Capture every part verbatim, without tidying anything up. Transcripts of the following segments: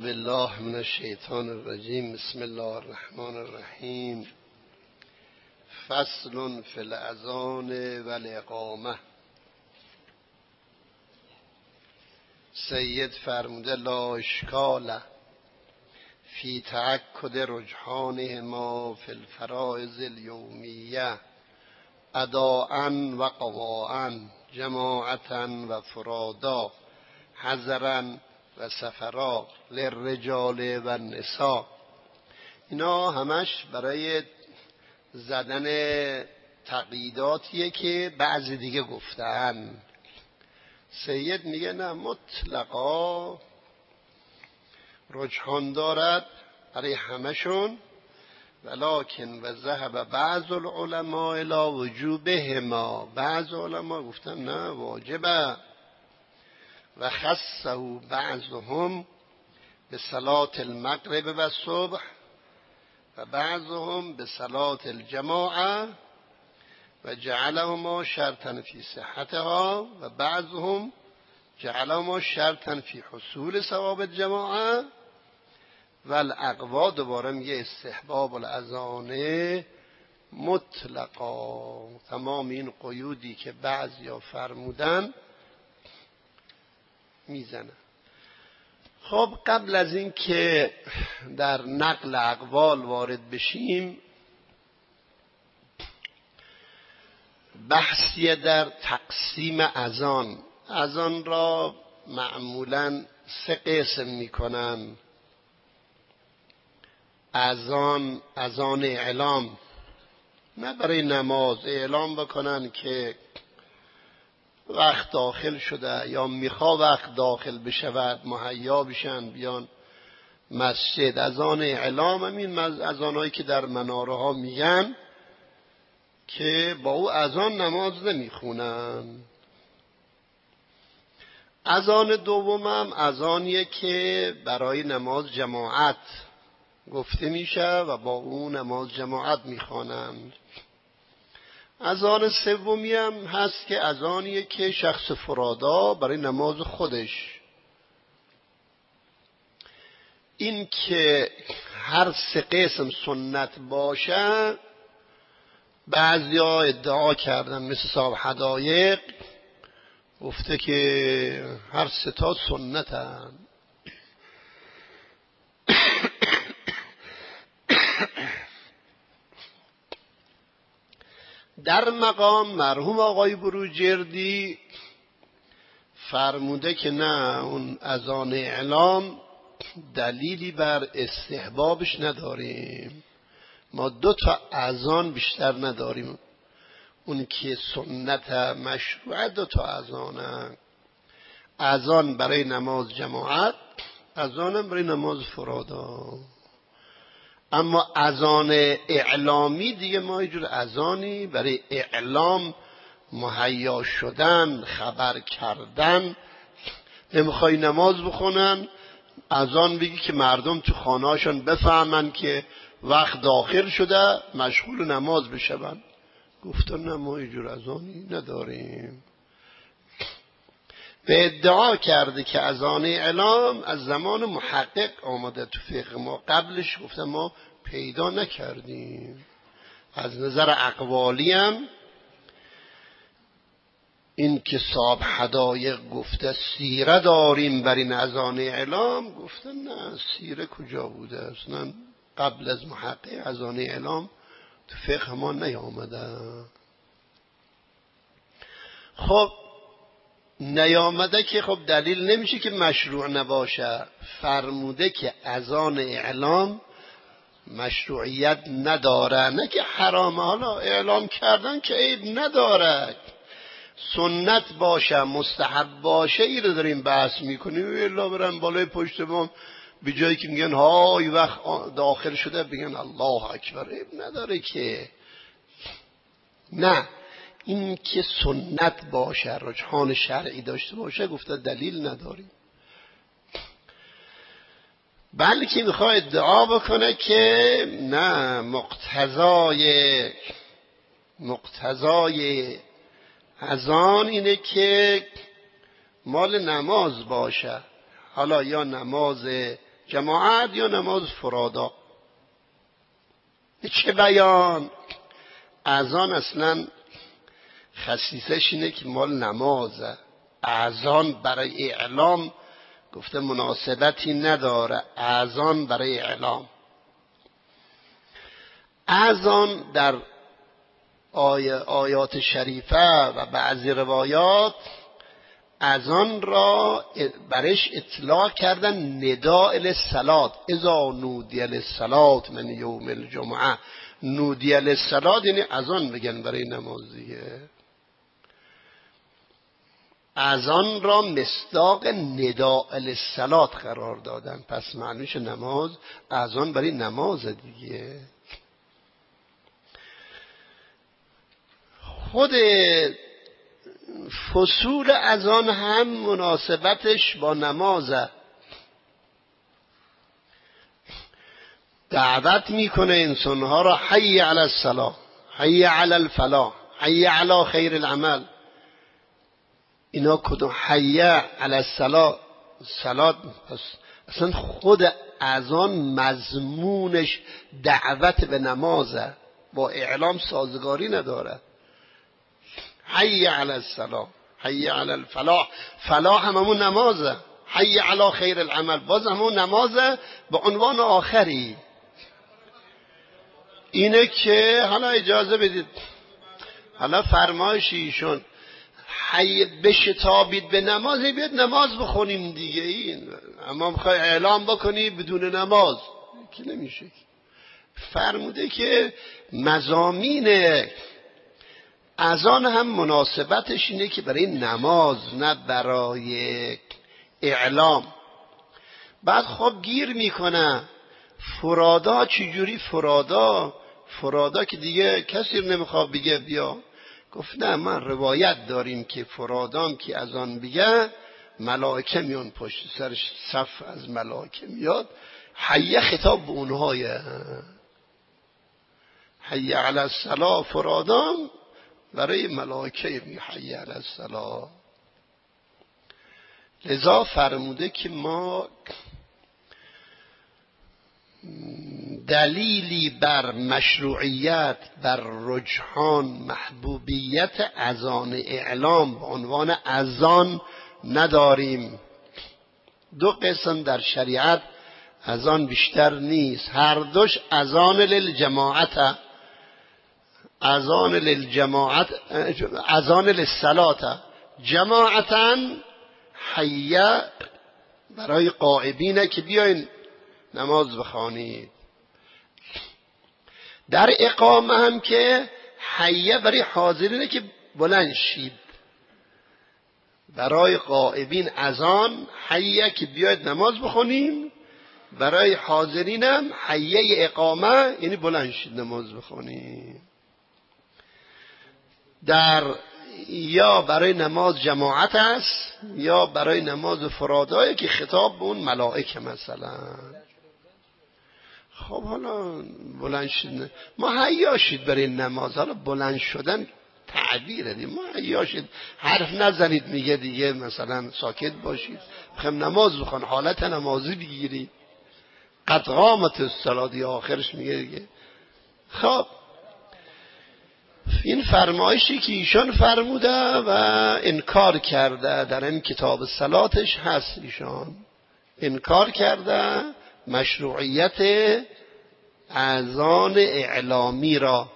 بالله من الشیطان الرجیم. بسم الله الرحمن الرحیم. فصل فی الاذان و الاقامه. سید فرموده لا اشکال فی تأکد رجحانهما فی الفرائض الیومیه اداءً و قضاءً جماعةً و فرادا حضراً و سفرا للرجال و النساء. اینا همش برای زدن تقییداتیه که بعضی دیگه گفتن. سید میگه نه، مطلقا رجحان دارد برای همشون، ولکن و ذهب بعض العلماء الی وجوبهما. بعض علما گفتن نه واجبه، و خصه بعضهم به صلاة المغرب و صبح و بعضهم به صلاة الجماعه و جعلهما شرطا فی صحتها و بعضهم جعلهما شرطا فی حصول ثواب الجماعه و الاقوا. دوباره میگه استحباب الاذان مطلقا. تمام این قیودی که بعضیا فرمودن میزنه. خب قبل از این که در نقل اقوال وارد بشیم، بحثی در تقسیم اذان. اذان را معمولاً سه قسم میکنن. اذان اذان اعلام، نه برای نماز اعلام بکنن که وقت داخل شده یا میخوا وقت داخل بشود مهیا بشن بیان مسجد. اذان اعلام همین اذانایی که در مناره ها میگن که با او اذان نماز نمیخونن. اذان دومم اذانیه که برای نماز جماعت گفته میشه و با او نماز جماعت میخوانند. اذان سومی هم هست که اذانیه که شخص فرادا برای نماز خودش. این که هر سه قسم سنت باشه، بعضیا ادعا کردن مثل صاحب حدایق گفته که هر سه تا سنتن. در مقام مرحوم آقای بروجردی فرموده که نه، اون اذان اعلام دلیلی بر استحبابش نداریم. ما دو تا اذان بیشتر نداریم. اون که سنت مشروع دو تا اذانه، اذان برای نماز جماعت، اذان برای نماز فرادا. اما اذان اعلامی دیگه ما یه جور اذانی برای اعلام مهیا شدن، خبر کردن. نمیخوای نماز بخونن، اذان بگی که مردم تو خانهاشون بفهمن که وقت داخل شده مشغول نماز بشون. گفتن نه، ما یه جور اذانی نداریم. به ادعا کرده که اذان اعلام از زمان محقق آمده تو فقه ما، قبلش گفتن ما پیدا نکردیم. از نظر اقوالی هم این که صاحب حدایق گفته سیره داریم بر این اذان اعلام، گفتن نه، سیره کجا بوده؟ اصلا قبل از محقق اذان اعلام تو فقه ما نیامده. خب نیامده که خب دلیل نمیشه که مشروع نباشه. فرموده که اذان اعلام مشروعیت نداره، نه که حرامه. حالا اعلام کردن که عیب نداره، سنت باشه مستحب باشه، این رو داریم بحث میکنیم. الا برن بالای پشت بام به جایی که میگن های وقت داخل شده بگن الله اکبر، عیب نداره که. نه، این که سنت باشه، رجحان شرعی داشته باشه، گفته دلیل نداریم. بلکه میخواد ادعا بکنه که نه، مقتضای مقتضای اذان اینه که مال نماز باشه. حالا یا نماز جماعت یا نماز فرادا. چه بیان؟ اذان اصلا خصیصش اینه که مال نمازه. اذان برای اعلام گفته مناسبتی نداره. اذان برای اعلام. اذان در آی آیات شریفه و بعضی روایات اذان را برش اطلاق کردن نداء للصلاة. اذا نودی للصلاة من یوم الجمعه. نودی للصلاة یعنی اذان بگن برای نماز دیگه. اذان را مصداق نداء للصلاة قرار دادن. پس معنیش نماز، اذان برای نماز دیگه. خود فصول اذان هم مناسبتش با نمازه. دعوت میکنه انسانها را حی علی الصلاة، حی علی الفلاح، حی علی خیر العمل. اینا کدوم؟ حی علی الصلاة، صلات. پس اصلا خود اذان مضمونش دعوت به نمازه، با اعلام سازگاری نداره. حی علی الصلاة، حی علی الفلاح. فلاح همون نمازه. حی علی خیر العمل باز همون نمازه به عنوان آخری. اینه که حالا اجازه بدید، حالا فرمایش ایشون حی بشتابید به نماز، بیاد نماز بخونیم دیگه. این اما میخوای اعلام بکنی بدون نماز که نمیشه. فرموده که مضامین اذان هم مناسبتش اینه که برای نماز نه برای اعلام. بعد خب گیر میکنه فرادا چجوری؟ فرادا فرادا که دیگه کسی نمیخواد بگه بیا. گفت نه، من روایت داریم که فرادام که اذان بگه ملائکه میان پشت سرش، صف از ملائکه میاد. حیه خطاب به اونهای حی علی الصلاة. فرادام برای ملائکه می حی علی الصلاة. لذا فرموده که ما دلیلی بر مشروعیت، بر رجحان، محبوبیت اذان اعلام به عنوان اذان نداریم. دو قسم در شریعت اذان بیشتر نیست، هر دوش اذان للجماعت، اذان للجماعت، اذان للصلاة. جماعتاً حیه برای غائبینه که بیاین نماز بخوانید. در اقامه هم که حیه برای حاضرینه که بلند شید. برای غائبین اذان حیه که بیاید نماز بخونیم. برای حاضرینم حیه اقامه یعنی بلند شید نماز بخونیم. در یا برای نماز جماعت است یا برای نماز فرادایی که خطاب به اون ملائکه مثلا. خب حالا بلند شید، ما حیا شید برای نماز. حالا بلند شدن تعبیره دیگه. ما حیا شید، حرف نزنید میگه دیگه، مثلا ساکت باشید، بخوایم نماز بخوان حالت نمازی بگیرید. قد قامت الصلاة آخرش میگه دیگه. خب این فرمایشی که ایشان فرموده و انکار کرده در این کتاب صلاتش هست، ایشان انکار کرده مشروعیت اذان اعلامی را.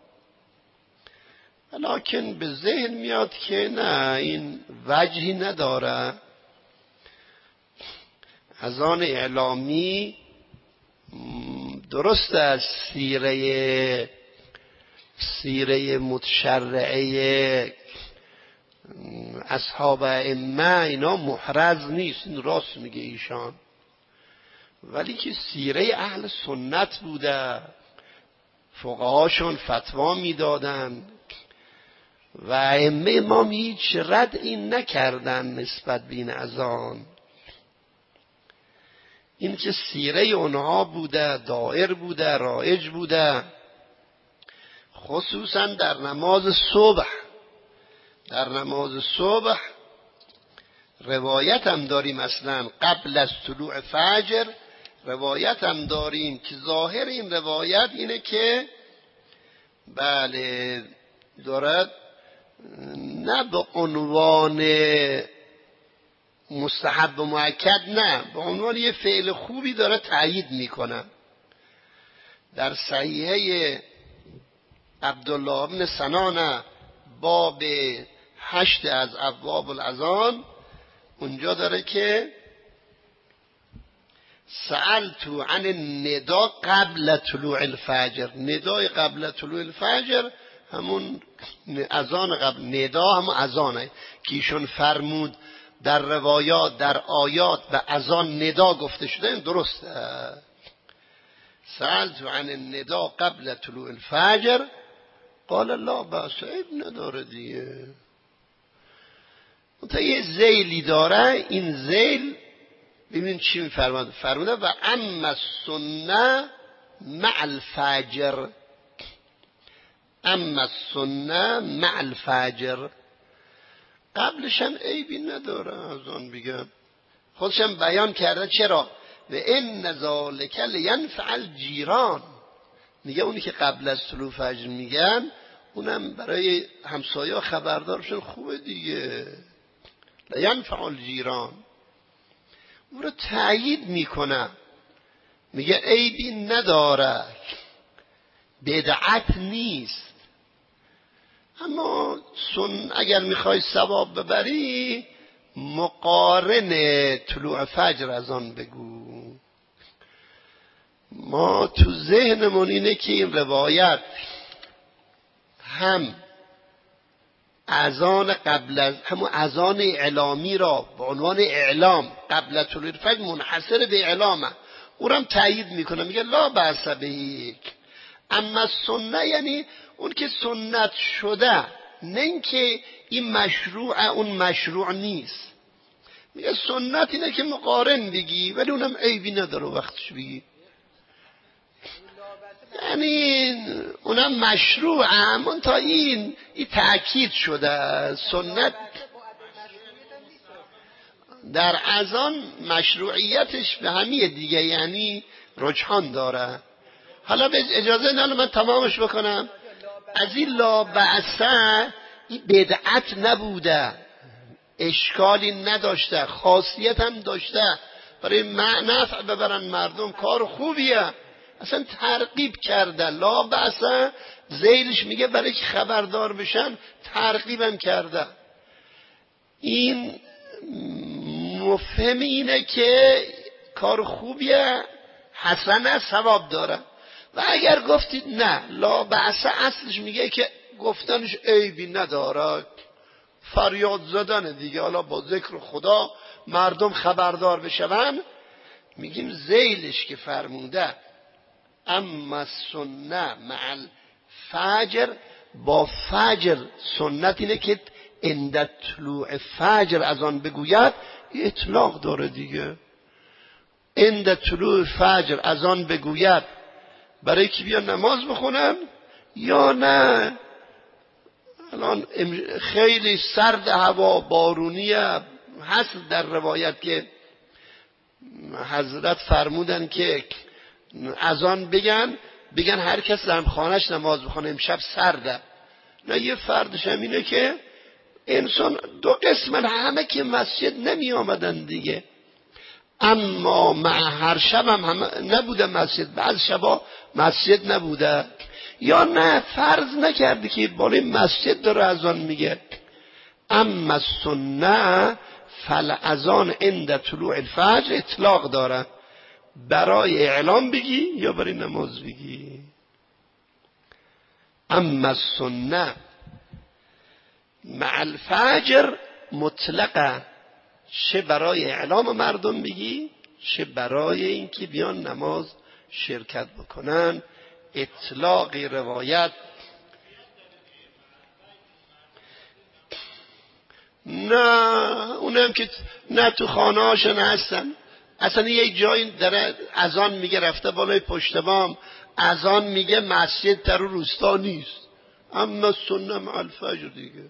لکن به ذهن میاد که نه، این وجهی نداره. اذان اعلامی درست از سیره سیره متشرعه اصحاب ائمه اینا محرز نیست، این راست میگه ایشان، ولی که سیره اهل سنت بوده، فقهاشون فتوا میدادن و ائمه ما هیچ رد این نکردن نسبت به این اذان. این که سیره اونها بوده، دائر بوده، رایج بوده، خصوصا در نماز صبح. در نماز صبح روایت هم داریم اصلا قبل از طلوع فجر روایت هم داریم که ظاهر این روایت اینه که بله دارد نه به عنوان مستحب و مؤکد، نه به عنوان یه فعل خوبی داره تأیید میکنه. در صحیحه عبدالله بن سنان باب هشت از ابواب الاذان اونجا داره که سألت عن الندا قبل طلوع الفجر. ندای قبل طلوع الفجر همون اذان قبل، ندا هم اذانه که ایشون فرمود در روایات در آیات به اذان ندا گفته شده، درسته. سألت عن الندا قبل طلوع الفجر قال لا بأس، عیب نداره دیگه. تا یه ذیلی داره، این ذیل ببینید چی میفرماد، فرموده و اما السنه مع الفجر، اما السنه مع الفجر، قبلش هم عیبی نداره از آن بگم. خودشم بیان کرده چرا و ان ذالک لینفع الجیران، میگه اونی که قبل از طلوع فجر میگن اونم برای همسایه خبردارشون خوبه دیگه، لینفع الجیران، اون رو تأیید میکنه، میگه عیبی نداره، بدعت نیست. اما سن اگر میخوای ثواب ببری مقارن طلوع فجر از آن بگو. ما تو ذهنمون اینه که این روایت هم اذان قبل از همون اذان اعلامی را به عنوان اعلام قبل طلوع فجر منحصر به اعلامه، او هم تایید میکنه، میگه لا بأس به. اما سنت یعنی اون که سنت شده، نه اینکه این مشروع اون مشروع نیست. میگه سنت اینه که مقارن بگی ولی اونم عیبی نداره وقتش بگی، یعنی اونم مشروع هم تا این این تأکید شده. سنت در اذان مشروعیتش به همیه دیگه، یعنی رجحان داره. حالا به اجازه نه من تمامش بکنم. از این لا بأسه این بدعت نبوده، اشکالی نداشته، خاصیت هم داشته، برای نفع ببرن مردم، کار خوبیه، اصلا ترغیب کرده. لا بأسه ذیلش میگه برای که خبردار بشن، ترغیبم کرده. این مفهم اینه که کار خوبیه، حسنه، ثواب داره. و اگر گفتید نه لا بأسه اصلش میگه که گفتنش عیبی نداره، فریاد زدن دیگه، حالا با ذکر خدا مردم خبردار بشون، میگیم ذیلش که فرموده اما سنه مع الفجر، با فجر سنت اینه که عند طلوع فجر از آن بگوید، اطلاق داره دیگه. عند طلوع فجر از آن بگوید برای که بیا نماز بخونن یا نه الان خیلی سرد، هوا بارونیه، هست در روایت که حضرت فرمودن که از آن بگن بگن هر کس در خانهش نماز بخونه، امشب سرده. نه یه فردش هم اینه که انسان دو قسمن، همه که مسجد نمی آمدن دیگه، اما مع هر شب هم, هم نبوده مسجد، بعض شبا مسجد نبوده، یا نه فرض نکرده که بالای مسجد داره اذان میگه. اما سنه فالاذان عند طلوع الفجر اطلاق داره، برای اعلام بگی یا برای نماز بگی. اما السنه مع الفجر مطلقه، چه برای اعلام مردم بگی چه برای اینکه بیان نماز شرکت بکنن. اطلاق روایت نه، اونم که نه تو خانه هاشون هستن، اصلا یک جایی داره اذان میگه رفته بالای پشت بام اذان میگه، مسجد در روستا نیست. اما سنه مع الفجر دیگه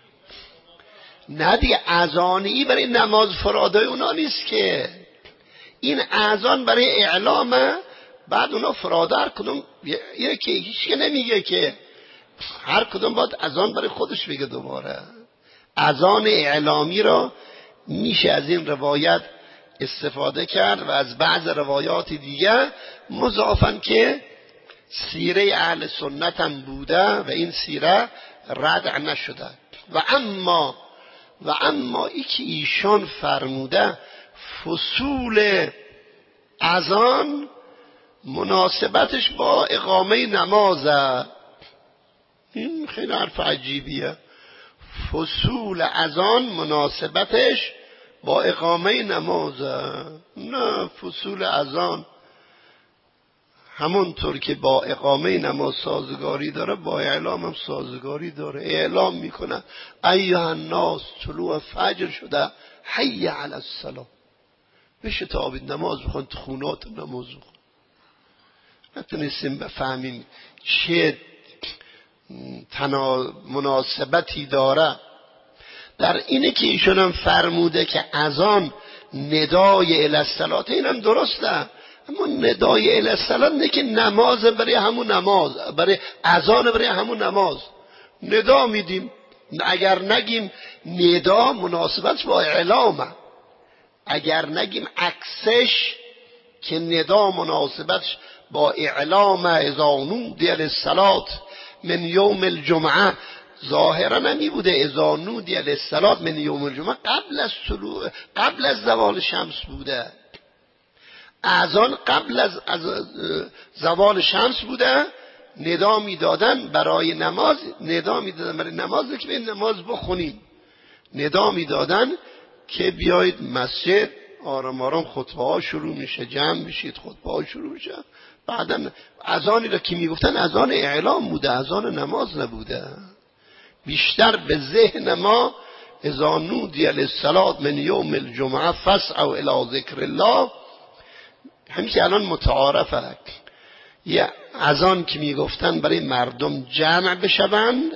نه دیگه، اذانی برای نماز فرادای اونا نیست که، این اذان برای اعلامه. بعد اونا فرادر کدوم یکی هیچ که نمیگه که هر کدوم باید اذان برای خودش بگه. دوباره اذان اعلامی را میشه از این روایت استفاده کرد و از بعض روایات دیگه مضافن که سیره اهل سنت هم بوده و این سیره رد نشده. و اما و اما ای که ایشان فرموده فصول اذان مناسبتش با اقامه نمازه. این خیلی حرف عجیبیه. فصول اذان مناسبتش با اقامه نمازه. نه، فصول اذان همونطور که با اقامه نماز سازگاری داره با اعلام هم سازگاری داره. اعلام میکنه ایها الناس طلوع فجر شده، حی علی الصلاة. بشه تابید نماز بخون، خونات نماز بخون. نتونستیم بفهمیم چه تنا مناسبتی داره. در اینه که ایشون هم فرموده که اذان ندای الی الصلاة، اینم درسته، اما ندای الی الصلاة نه که نماز برای همون نماز، برای اذان برای همون نماز ندا میدیم. اگر نگیم ندا مناسبت با اعلامه، اگر نگیم عکسش که ندا مناسبتش با اعلام اذا نودی للصلاة من یوم الجمعه، ظاهرا نمی بوده اذا نودی للصلاة من یوم الجمعه قبل از طلوع قبل از زوال شمس بوده. اذان قبل از, از زوال شمس بوده. ندا میدادن برای نماز، ندا میدادن برای نماز که به نماز بخونیم، ندا میدادن که بیایید مسجد، آرام آرام خطبه ها شروع میشه، جمع بشید، خطبه ها شروع میشه. بعدن اذانی را که میگفتن اذان اعلام بوده، اذان نماز نبوده. بیشتر به ذهن ما اذا نودی للصلاة من یوم الجمعه فاسعوا الی ذکر الله، همین که الان متعارفه. یه اذان که میگفتن برای مردم جمع بشوند،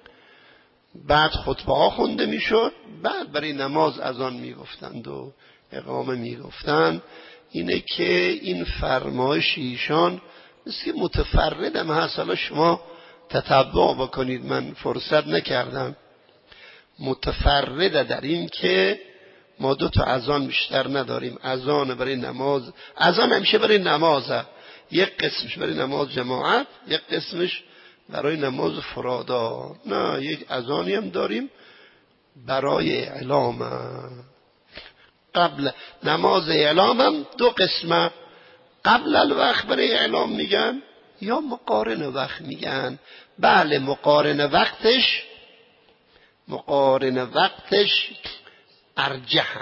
بعد خطبه ها خونده میشد، بعد برای نماز اذان میگفتند و اقامه میگفتند. اینه که این فرمایش ایشان مثل که متفرد هم هست. حالا شما تتبع بکنید، من فرصت نکردم. متفرده در این که ما دو تا اذان بیشتر نداریم. اذان برای نماز، اذان همیشه برای نمازه، یک قسمش برای نماز جماعت، یک قسمش برای نماز فرادا. نه، یک اذانی هم داریم برای اعلام. قبل نماز اعلام هم دو قسمه، قبل الوقت برای اعلام میگن یا مقارن وقت میگن. بله، مقارن وقتش مقارن وقتش ارجحه.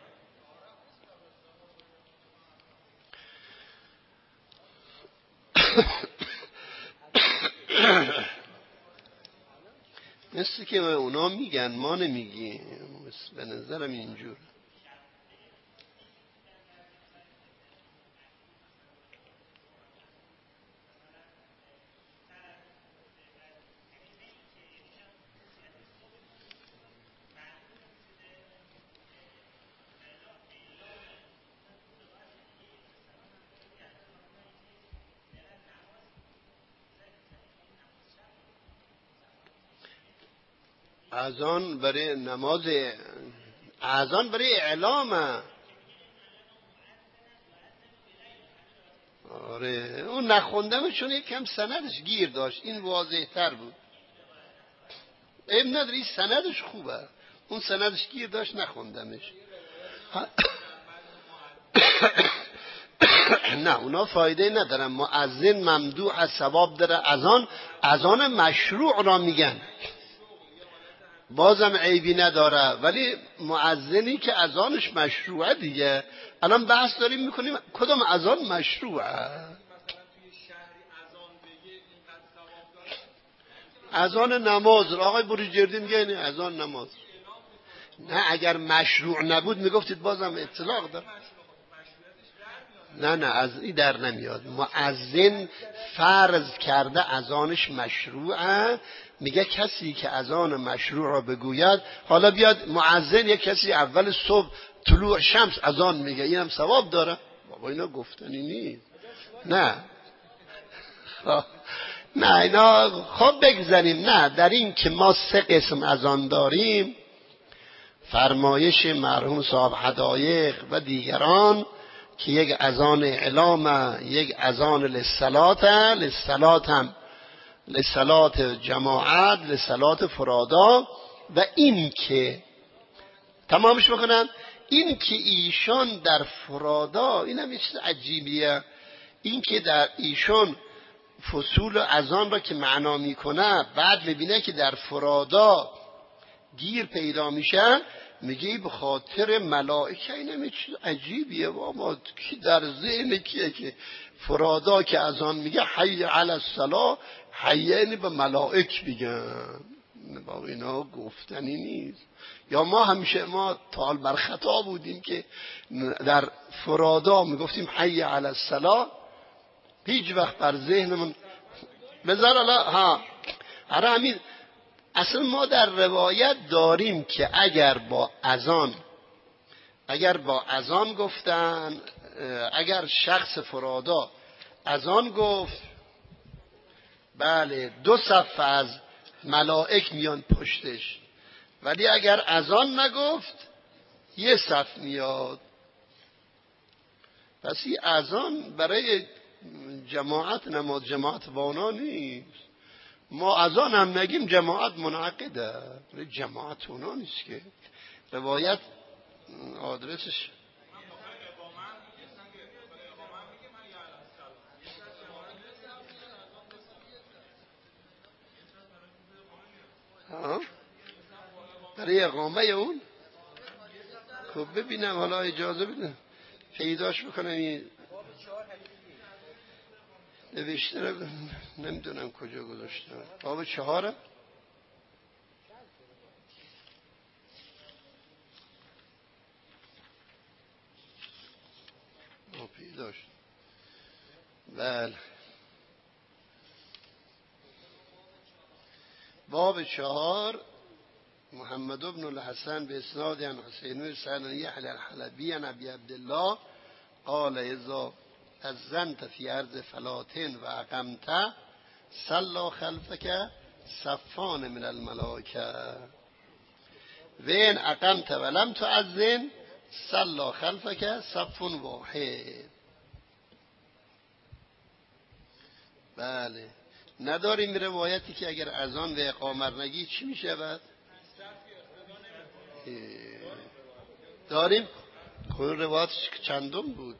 مثل که اونا میگن ما نمیگیم، به نظرم اینجور. اذان برای نماز، اذان برای اعلامه. آره، اون نخوندم چون یکم سندش گیر داشت، این واضح تر بود. عیب نداره، این سندش خوبه، اون سندش گیر داشت نخوندمش. نه، اونا فایده ندارن. مؤذن ممدوح از ثواب داره. اذان اذان مشروع را میگن، بازم عیبی نداره، ولی مؤذنی که اذانش مشروعه دیگه. الان بحث داریم میکنیم کدام اذان مشروعه. اذان نماز آقای بروجردی میگه این اذان نماز. نه، اگر مشروع نبود میگفتید بازم اطلاق داره. نه نه، از این در نمیاد. مؤذن فرض کرده اذانش مشروعه، میگه کسی که اذان مشروع را بگوید، حالا بیاد مؤذن یک کسی اول صبح طلوع شمس اذان میگه، اینم ثواب داره. بابا اینا گفتنی نیست. نه نه اینا خب بگذاریم. نه، در این که ما سه قسم اذان داریم، فرمایش مرحوم صاحب هدایق و دیگران که یک اذان اعلام، یک اذان للصلات، للصلات هم للصلات جماعت، للصلات فرادا. و این که تمامش بکنم، این که ایشان در فرادا، این هم یه چیز عجیبیه، این که در ایشان فصول اذان را که معنا میکنه، بعد میبینه که در فرادا گیر پیدا میشه، میگه به خاطر ملائکه. این هم یه چیز عجیبیه بابا، کی در ذهن کیه که فرادا که اذان میگه حی علی الصلا، حیینی به ملائک میگن؟ بابا اینا گفتنی نیست. یا ما همیشه ما تال بر خطا بودیم که در فرادا میگفتیم حی علی الصلا، هیچ وقت بر ذهنمون بذار الله ها هر همین. اصلا ما در روایت داریم که اگر با اذان اگر با اذان گفتن، اگر شخص فرادا اذان گفت، بله دو صف از ملائک میان پشتش، ولی اگر اذان نگفت یه صف میاد. پس این اذان برای جماعت نماز جماعت وانا نیست. ما اذان هم نگیم جماعت منعقده، برای جماعت وانا نیست که. روایت آدرسش ها برای اقامه اون. خب ببینم حالا اجازه بدن پیداش بکنم. این نوشته رو نمیدونم کجا گذاشته. باب چهاره پیداش. بله باب چهار. محمد بن الحسن به اسناد عن حسین بن یحیی الحلبی عن ابی عبدالله قال اذا اذنت فی ارض فلاتن و اقمت صلی خلفک صفان من الملائکه و ان اقمت ولم تؤذن صلی خلفک صف واحد. بله نداریم روایتی که اگر اذان و اقامت نگی چی میشه بعد؟ داریم خود روایتش چندم بود؟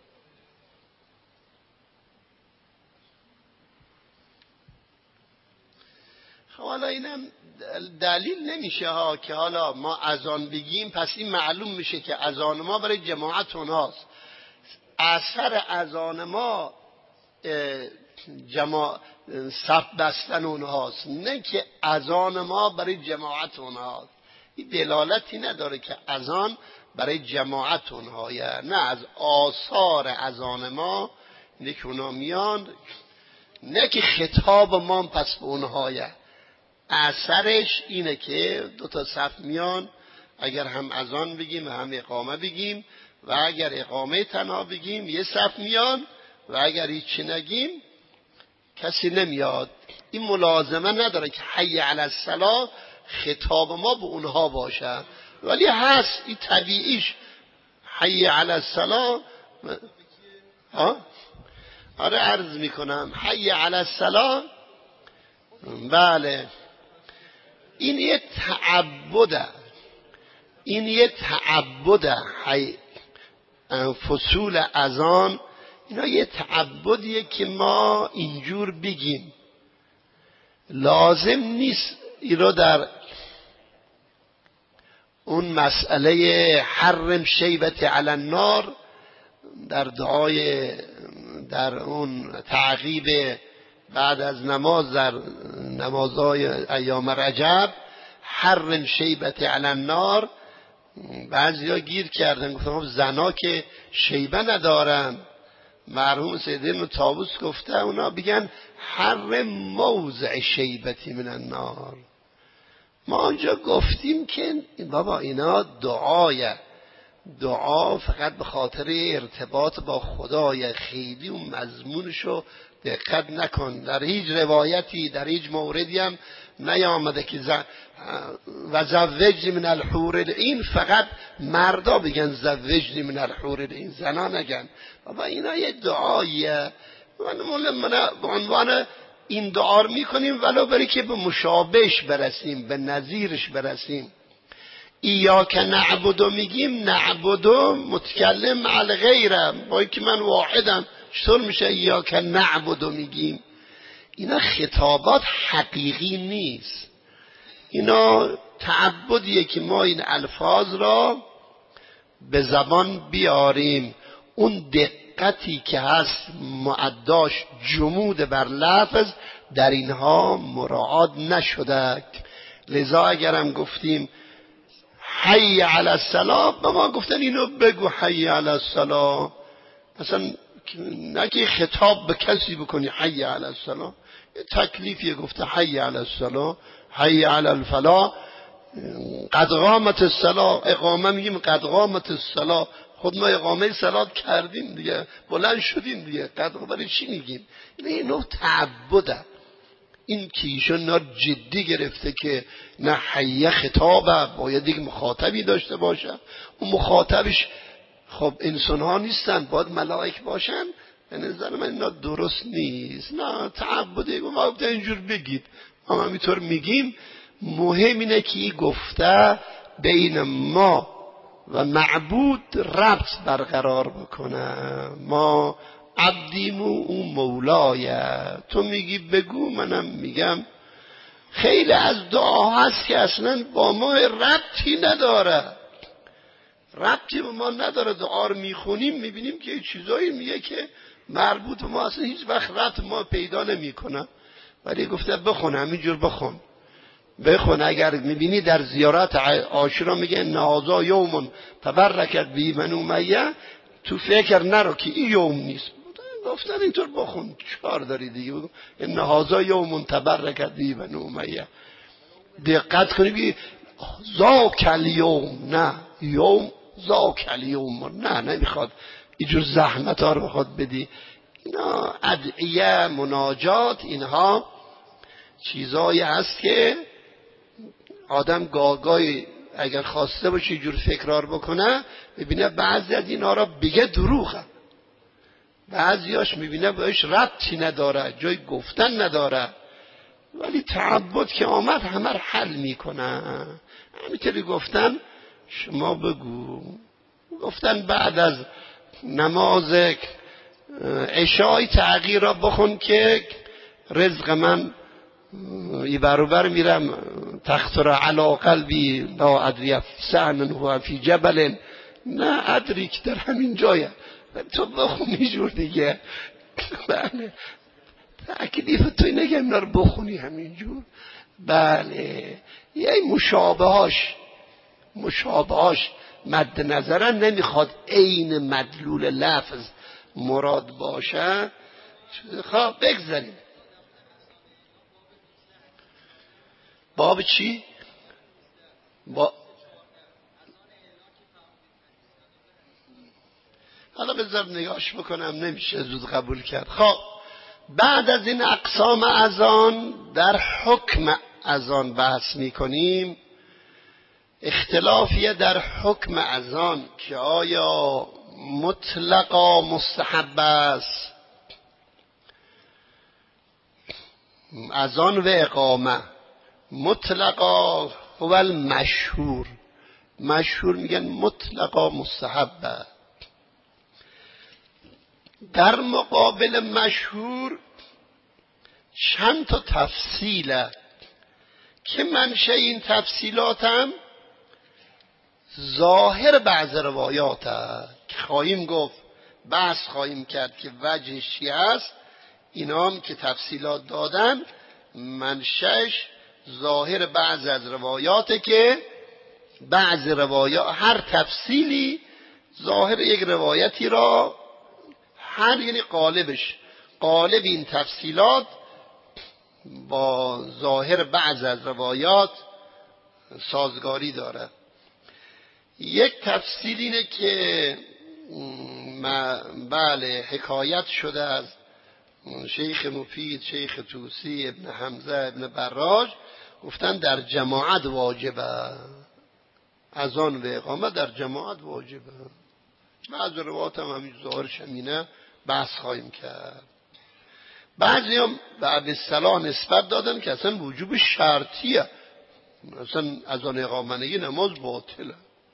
حالا اینم دلیل نمیشه ها که حالا ما اذان بگیم پس این معلوم میشه که اذان ما برای جماعت اونهاست. اثر اذان ما جماع صف بستن اونهاست، نه که اذان ما برای جماعت اونهاست. این دلالتی نداره که اذان برای جماعت اونهایه. نه، از آثار اذان ما اینه که اونا میان، نه که خطاب ما پس به اونهایه. اثرش اینه که دو تا صف میان، اگر هم اذان بگیم هم اقامه بگیم، و اگر اقامه تنها بگیم یه صف میان، و اگر هیچی نگیم کسی نمیاد. این ملازمه نداره که حی علی الصلا خطاب ما به اونها باشه، ولی هست این طبیعیش حی علی الصلا. ها آره عرض میکنم حی علی الصلا. بله این یه تعبده، این یه تعبده. فصول اذان اینا یه تعبدیه که ما اینجور بگیم. لازم نیست این رو در اون مسئله حرم شیبت علی النار، در دعای در اون تعقیب بعد از نماز در نمازهای ایام رجب، حرم شیبت علی النار، بعضی ها گیر کردن گفتم زنا که شیبه ندارن. مرحوم سید ابن طاووس گفته اونا بگن حرم موضع شیبتی من النار. ما آنجا گفتیم که بابا اینا دعایه، دعا فقط به خاطر ارتباط با خدای، خیلی اون مضمونشو دقت نکن. در هیچ روایتی در هیچ موردی هم نیامده که ز... و زوجنی من الحور العین فقط مردا بگن زوجنی من الحور العین، زنا نگن. بابا اینا یه دعاییه، من به عنوان این دعا رو میکنیم ولو برای که به مشابهش برسیم، به نظیرش برسیم. ایاک نعبد میگیم، نعبد متکلم مع الغیره، با اینکه من واحدم چطور میشه ایاک نعبد میگیم؟ اینا خطابات حقیقی نیست، اینا تعبدیه که ما این الفاظ را به زبان بیاریم. اون دقتی که هست معداش جمود بر لفظ در اینها مراعات نشده. لذا اگرم گفتیم حی علی الصلاة، به ما گفتن اینو بگو حی علی الصلاة، مثلا نه که خطاب به کسی بکنی حی علی الصلاة، یه تکلیفیه گفته حی علی الصلاة، حی علی الفلاح، قد قامت الصلاة، اقامه میگیم قد قامت الصلاة، خود ما اقامه صلات کردیم دیگه، بلند شدیم دیگه، قد برای چی میگیم؟ این نوع تعبده. این که ایشون جدی گرفته که نه حیه خطابه، باید دیگه مخاطبی داشته باشه، اون مخاطبش خب انسان ها نیستن، باید ملائک باشن. به نظر من اینا درست نیست. نه تعبده ما باید اینجور بگید، ما همینطور میگیم. مهم اینه که این گفته بین ما و معبود ربط برقرار بکنه. ما عبدیم و اون مولایه، تو میگی بگو منم میگم. خیلی از دعا هست که اصلا با ما ربطی نداره، ربطی با ما نداره. دعا رو میخونیم میبینیم که چیزایی میگه که مربوط به ما اصلا هیچ وقت ربط ما پیدا نمیکنه، ولی گفته بخون، همینجور بخون بخون. اگر میبینی در زیارت عاشورا میگه نهازا یومون تبرکت بی بنو امیه، تو فکر نرو که این یوم نیست، گفتن اینطور بخون، چهار داری دیگه بگو نهازا یومون تبرکت بی بنو امیه. دقت کنی بگی ذاک الیوم، نه یوم ذاک الیوم، نه نمیخواد اینجور زحمت ها رو بخواد بدی. اینا ادعیه مناجات، اینها چیزایی هست که آدم گاگای اگر خواسته باشه اینجور فکرار بکنه ببینه بعضی از اینا را بگه دروغه، بعضیاش میبینه بهش ربطی نداره، جای گفتن نداره، ولی تعبد که آمد همه رو حل میکنه. همینطوری گفتن شما بگو، گفتن بعد از نماز عشای تغییر را بخون که رزق من ای بروبر میرم تخت را علا قلبی لا ادری سعن هو فی جبل، نه ادری که در همین جایه، تو بخونی جور دیگه. بله تکلیف توی نگه اینا رو بخونی همینجور. بله یه مشابهاش مشابهاش مد نظرن، نمیخواد عین مدلول لفظ مراد باشه. خب بگذاریم باب چی؟ با حالا بذار نگاش بکنم، نمیشه زود قبول کرد. خب بعد از این اقسام اذان در حکم اذان بحث میکنیم. اختلافیه در حکم اذان که آیا مطلقا مستحب است، اذان و اقامه مطلقا هو المشهور، مشهور میگن مطلقا مستحبه. در مقابل مشهور چند تا تفصیله که منشأ این تفصیلات هم ظاهر بعض روایات هست که خواهیم گفت، بحث خواهیم کرد که وجهش چی هست. اینا هم که تفصیلات دادن منشأش ظاهر بعض از روایاته که بعض روایات هر تفصیلی ظاهر یک روایتی را، هر یعنی قالبش قالب این تفصیلات با ظاهر بعض از روایات سازگاری داره. یک تفصیل اینه که بله حکایت شده از شیخ مفید، شیخ طوسی، ابن حمزه، ابن براج، گفتن در جماعت واجبه، اذان و اقامه در جماعت واجبه. بعض روایات هم همین ظاهرش همینه، بحث خواهیم کرد. بعضی هم به ابی‌الصلاح نسبت دادن که اصلا وجوب شرطیه، اصلا اذان اقامه نماز باطله.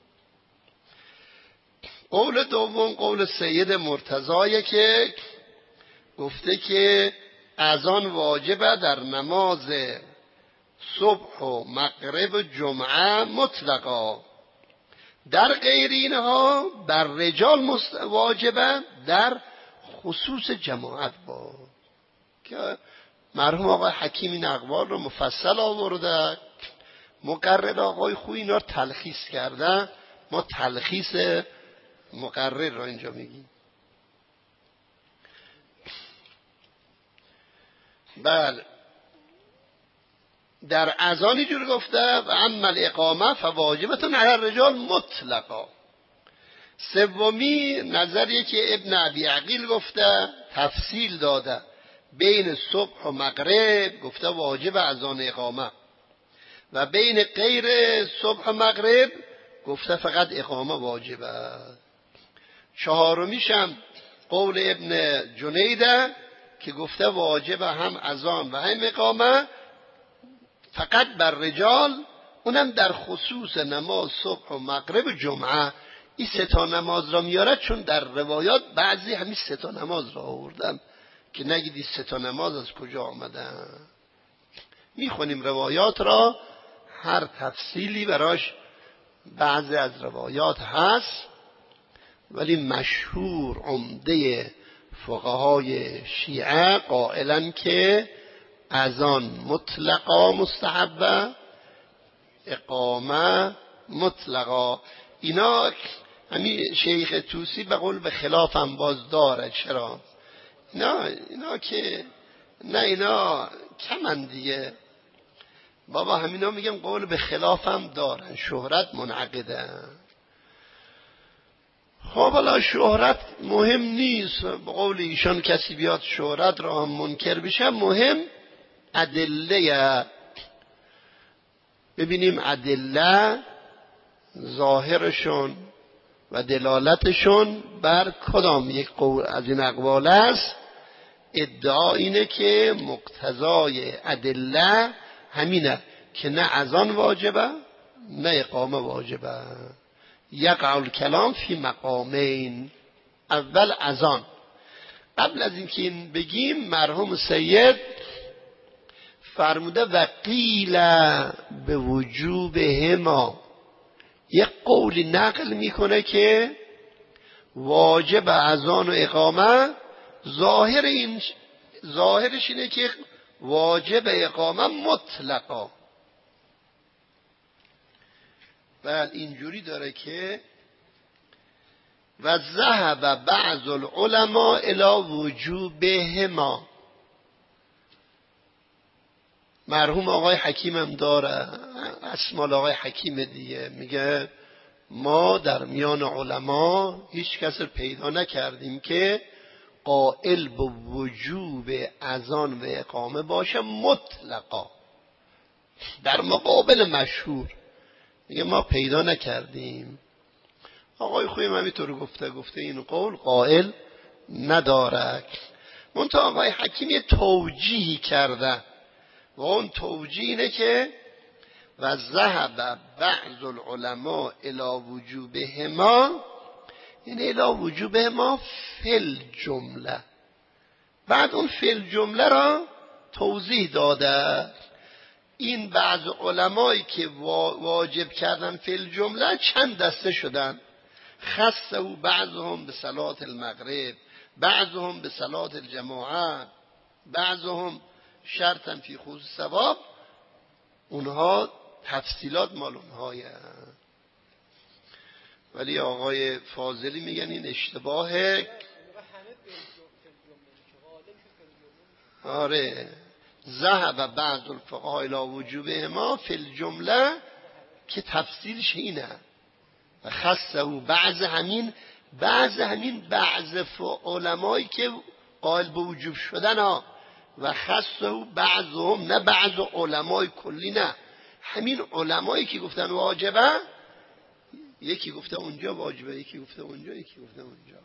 قول دوم قول سید مرتضیه که گفته که اذان واجبه در نماز صبح و مغرب و جمعه مطلقا، در غیر اینها بر رجال واجبه در خصوص جماعت با. که مرحوم آقای حکیم این اقوال رو مفصل آورده، مقرر آقای خوی اینا رو تلخیص کرده، ما تلخیص مقرر رو اینجا میگیم. بله در اذان اینجور گفته و اما الاقامه فواجبتون علی الرجال مطلقا. سومی نظریه که ابن ابی عقیل گفته، تفصیل داده بین صبح و مغرب، گفته واجب اذان اقامه، و بین غیر صبح و مغرب گفته فقط اقامه واجبه. چهارمیشم قول ابن جنیده که گفته واجبه هم اذان و هم اقامه فقط بر رجال، اونم در خصوص نماز صبح و مغرب و جمعه. این سه تا نماز را میاره چون در روایات بعضی همین سه تا نماز را آوردن که نگید این سه تا نماز از کجا آمدن. میخونیم روایات را، هر تفصیلی براش بعضی از روایات هست، ولی مشهور عمده فقهای شیعه قائلن که اذان مطلقا مستحبه، اقامه مطلقا. اینا همین شیخ طوسی به قول به خلاف هم باز داره. چرا؟ اینا, اینا که نه اینا کمن دیگه بابا، همینا میگم قول به خلاف هم دارن، شهرت منعقده. خب حالا شهرت مهم نیست، به قول ایشان کسی بیاد شهرت را هم منکر بشه، مهم ادله. ببینیم ادله ظاهرشون و دلالتشون بر کدام یک قول از این اقوال است. ادعا اینه که مقتضای ادله همینه که نه اذان واجبه نه اقامه واجبه. یقع الکلام فی مقامین، اول اذان. قبل از اینکه این بگیم مرحوم سید فرموده و قیل به وجوب هما، یک قولی نقل میکنه که واجب اذان و اقامه، ظاهر این ظاهرش اینه که واجب اقامه مطلقا. بله اینجوری داره که و ذهب بعض العلماء الی وجوبهما. مرحوم آقای حکیم هم داره، اسمال آقای حکیم دیگه، میگه ما در میان علما هیچ کس رو پیدا نکردیم که قائل به وجوب اذان و اقامه باشه مطلقا، در مقابل مشهور. میگه ما پیدا نکردیم. آقای خویم همینطور گفته گفته این قول قائل نداره. منتها آقای حکیم یه توجیهی کرده و اون توجیه اینه که و ذهب بعض العلماء الی وجوبهما، این الی وجوبهما فی الجمله. بعد اون فی الجمله را توضیح داده. این بعض علمایی که واجب کردن فی الجمله چند دسته شدن. خصه و بعضهم به صلات المغرب، بعضهم به صلات الجماعه، بعضهم شرطا فی خصوص ثواب. اونها تفصیلات مال اونهای هم. ولی آقای فاضلی میگن این اشتباهه. آره ذهب بعض الفقهاء الی وجوبهما فی الجمله که تفصیلش اینه، و خصه او بعض همین بعض همین بعض علمایی که قائل به وجوب شدن ها و خصه او بعضهم، نه بعض علمای کلی، نه همین علمایی که گفتن واجبه، یکی گفته اونجا واجبه، یکی گفته اونجا، یکی گفته اونجا.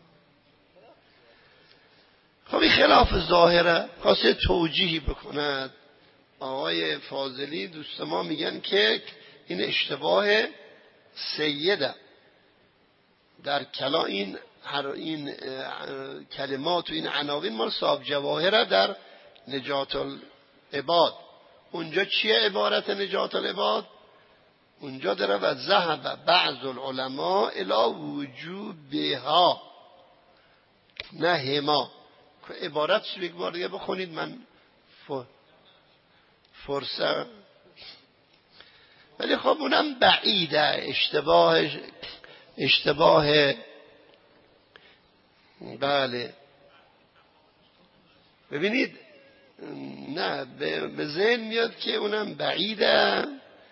خب این خلاف ظاهره. خواسته توجیهی بکند آقای فاضلی دوست ما میگن که این اشتباه سیده در کلا این هر این کلمات و این عناوین مال صاحب جواهره در نجات العباد. اونجا چیه عبارت نجات العباد؟ اونجا داره و ذهب بعض العلماء الی وجوبها، نه هما. که عبارت شو یک بار دیگه بخونید، من فرصه. ولی خب اونم بعیده، اشتباه اشتباه بله. ببینید نه به ذهن میاد که اونم بعیده.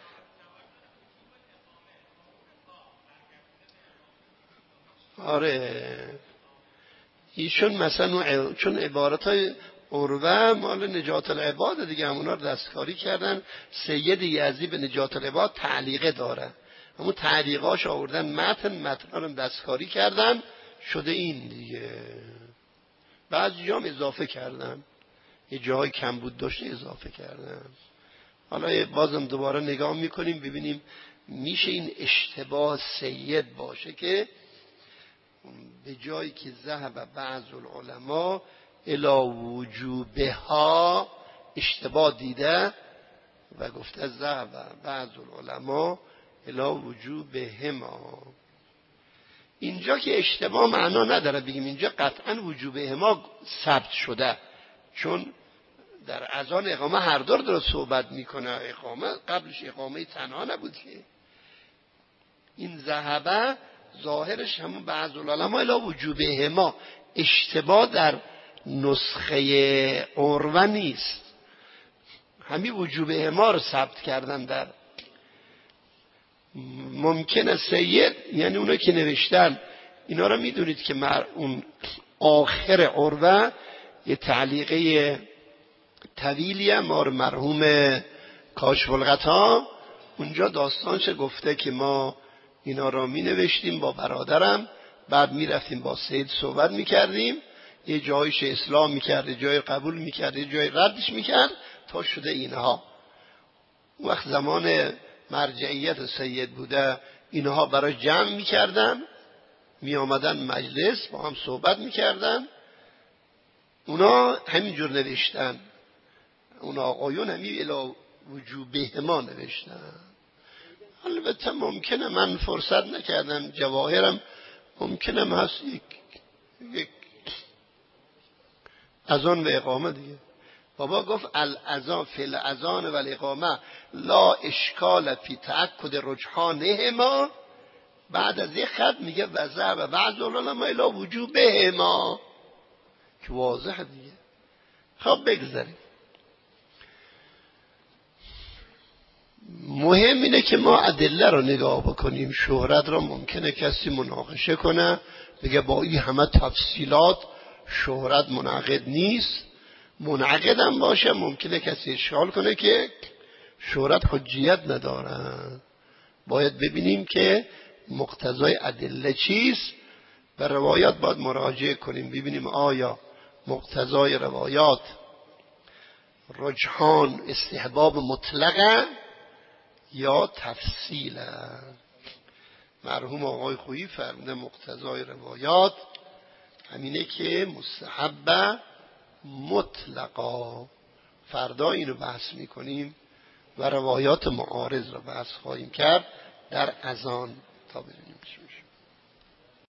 آره ایشون مثلا چون عبارت های عروه مال نجات العباد دیگه، همونا رو دستکاری کردن. سید یزدی به نجات العباد تعلیقه داره، همون تعلیقاش آوردن متن متن رو دستکاری کردن، شده این دیگه. بعضی جام اضافه کردن، یه جاهای کمبود داشته اضافه کردن. حالا بازم دوباره نگاه میکنیم ببینیم میشه این اشتباه سید باشه که به جایی که ذهب بعض العلماء الی وجوبها اشتباه دیده و گفته ذهب بعض العلماء الی وجوبهما. اینجا که اشتباه معنا نداره بگیم اینجا قطعا وجوبهما ثبت شده، چون در اذان اقامه هر دور داره صحبت میکنه. اقامه قبلش اقامه تنها نبود که. این ذهبه ظاهرش همون بعض العلماء الی وجوبهما، اشتباه در نسخه عروه نیست. همین وجوبهما رو ثبت کردن. در ممکنه سید یعنی اونا که نوشتن اینا رو میدونید که مر اون آخر عروه یه تعلیقه طویلیه مار مرحوم کاشف الغطا، اونجا داستانش گفته که ما اینا را می نوشتیم با برادرم، بعد می رفتیم با سید صحبت می کردیم، یه جایش اسلام می کرد، جای قبول می کرد، یه جای ردش می کرد تا شده اینها. وقت زمان مرجعیت سید بوده اینها برای جمع می کردن، می آمدن مجلس با هم صحبت می کردن. اونا همینجور نوشتن، اونا آقایون همین الی وجوبهما نوشتن. البته ممکنه من فرصت نکردم، جواهرم ممکنه هست یک, یک اذان و اقامه دیگه. بابا گفت الاذان فی الاذان و الاقامه لا اشکال فی تأکد رجحانهما. بعد از یک خط میگه وضع و بعض العلماء الی وجوبهما که واضحه دیگه. خب بگذاریم. مهم اینه که ما ادله رو نگاه بکنیم. شهرت رو ممکنه کسی مناقشه کنه بگه با این همه تفصیلات شهرت منعقد نیست. منعقد هم باشه ممکنه کسی اشکال کنه که شهرت حجیت نداره. باید ببینیم که مقتضای ادله چیست و روایات باید مراجعه کنیم ببینیم آیا مقتضای روایات رجحان استحباب مطلقه یا تفصیله. مرحوم آقای خویی فرموده مقتضای روایات همینه که مستحب مطلقا. فردا اینو بحث میکنیم و روایات معارض رو بحث خواهیم کرد در اذان تا ببینیم.